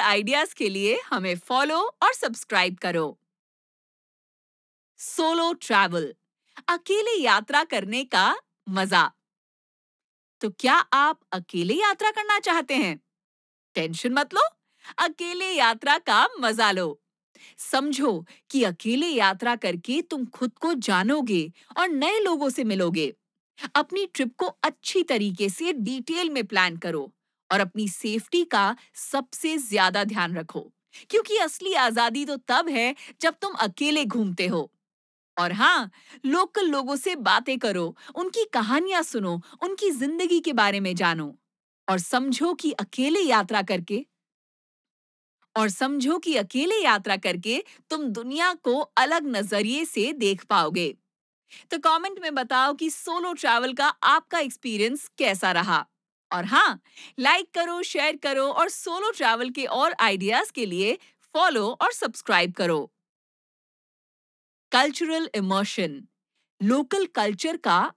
Ideas के लिए हमें फॉलो और सब्सक्राइब करो। सोलो ट्रैवल, अकेले यात्रा करने का मजा। तो क्या आप अकेले यात्रा करना चाहते हैं? टेंशन मत लो, अकेले यात्रा का मजा लो। समझो कि अकेले यात्रा करके तुम खुद को जानोगे और नए लोगों से मिलोगे। अपनी ट्रिप को अच्छी तरीके से डिटेल में प्लान करो और अपनी सेफ्टी का सबसे ज्यादा ध्यान रखो, क्योंकि असली आजादी तो तब है जब तुम अकेले घूमते हो। और हाँ, लोकल लोगों से बातें करो, उनकी कहानियां सुनो, उनकी जिंदगी के बारे में जानो और समझो कि अकेले यात्रा करके तुम दुनिया को अलग नजरिए से देख पाओगे। तो कमेंट में बताओ कि सोलो ट्रैवल का आपका एक्सपीरियंस कैसा रहा। और हाँ, लाइक करो, शेयर करो और सोलो ट्रैवल के और आइडियाज के लिए फॉलो और सब्सक्राइब करो। कल्चरल इमर्शन, लोकल कल्चर का